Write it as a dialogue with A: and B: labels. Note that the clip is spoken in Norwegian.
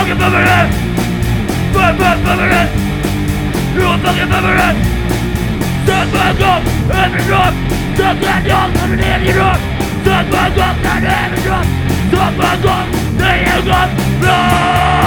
A: fucking feminine. Feminine. You're fucking feminine. Suck my cock and the drop. Suck my cock and the damn drop. Suck my cock and the damn drop. Suck my cock, the damn drop.